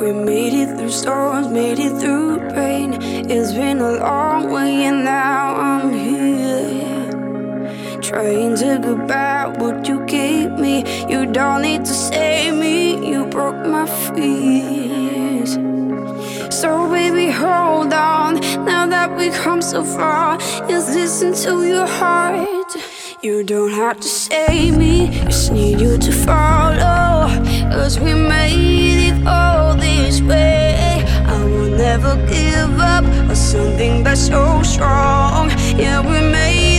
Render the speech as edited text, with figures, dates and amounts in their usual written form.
We made it through storms, made it through rain. It's been a long way and now I'm here, trying to get back what you gave me. You don't need to save me, you broke my fears. So baby, hold on, now that we come so far, just listen to your heart. You don't have to save me, just need you to follow. Cause we made it all this way. I will never give up on something that's so strong. Yeah, we made